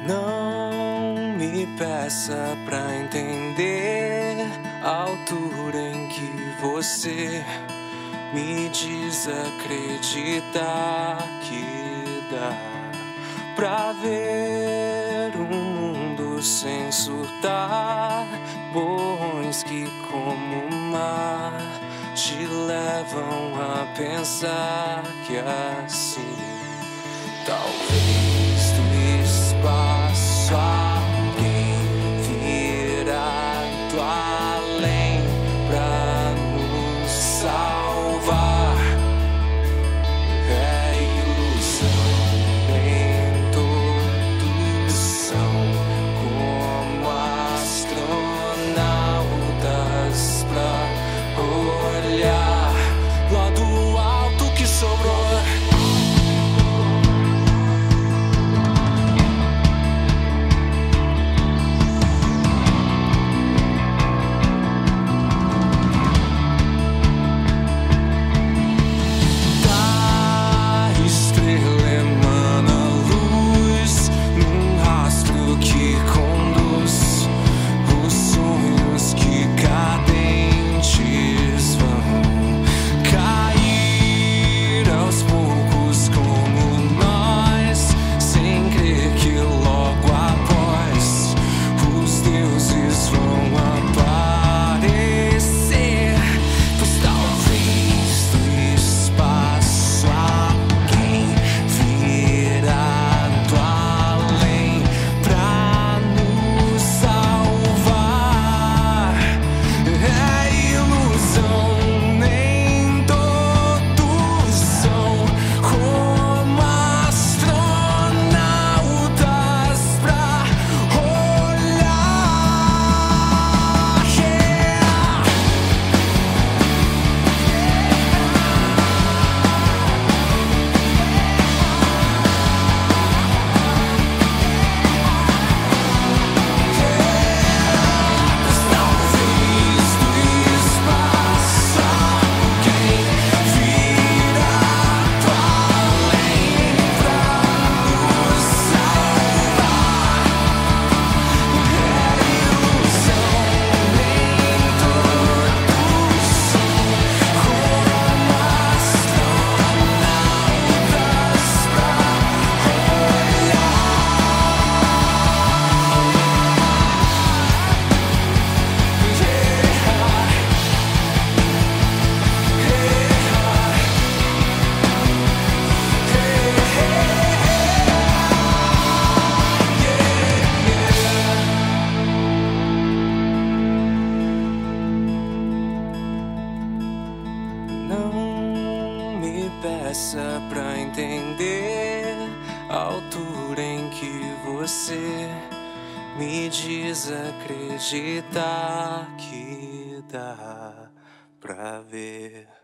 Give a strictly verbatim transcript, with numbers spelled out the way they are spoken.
Não me peça pra entender a altura em que você me diz acreditar que dá pra ver um mundo sem surtar, borrões que como o mar te levam a pensar que assim talvez do espaço alguém virá do além pra nos salvar. É ilusão, nem todos são como astronautas pra olhar lá do alto que sobrou. Peça pra entender a altura em que você me diz acreditar que dá pra ver.